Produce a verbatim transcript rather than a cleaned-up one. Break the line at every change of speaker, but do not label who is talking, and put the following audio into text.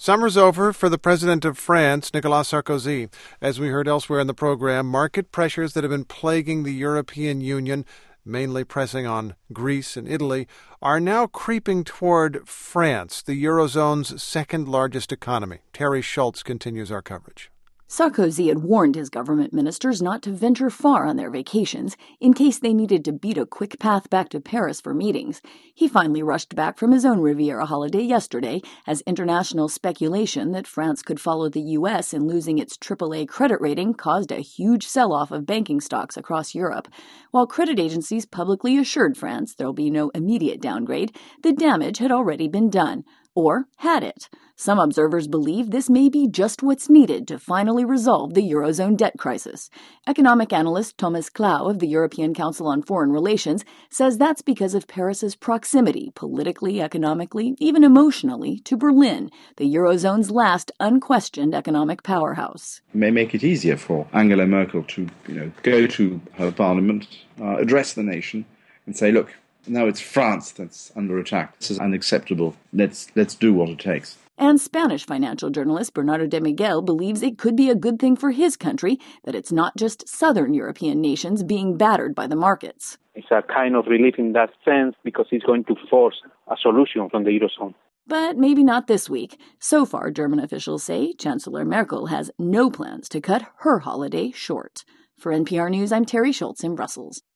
Summer's over for the president of France, Nicolas Sarkozy. As we heard elsewhere in the program, market pressures that have been plaguing the European Union, mainly pressing on Greece and Italy, are now creeping toward France, the Eurozone's second-largest economy. Terry Schultz continues our coverage.
Sarkozy had warned his government ministers not to venture far on their vacations in case they needed to beat a quick path back to Paris for meetings. He finally rushed back from his own Riviera holiday yesterday as international speculation that France could follow the U S in losing its triple A credit rating caused a huge sell-off of banking stocks across Europe. While credit agencies publicly assured France there'll be no immediate downgrade, the damage had already been done. Or had it? Some observers believe this may be just what's needed to finally resolve the Eurozone debt crisis. Economic analyst Thomas Klau of the European Council on Foreign Relations says that's because of Paris's proximity, politically, economically, even emotionally, to Berlin, the Eurozone's last unquestioned economic powerhouse.
It may make it easier for Angela Merkel to, you know, go to her parliament, uh, address the nation, and say, look, now it's France that's under attack. This is unacceptable. Let's let's do what it takes.
And Spanish financial journalist Bernardo de Miguel believes it could be a good thing for his country that it's not just southern European nations being battered by the markets.
It's a kind of relief in that sense because it's going to force a solution from the Eurozone.
But maybe not this week. So far, German officials say Chancellor Merkel has no plans to cut her holiday short. For N P R News, I'm Terry Schultz in Brussels.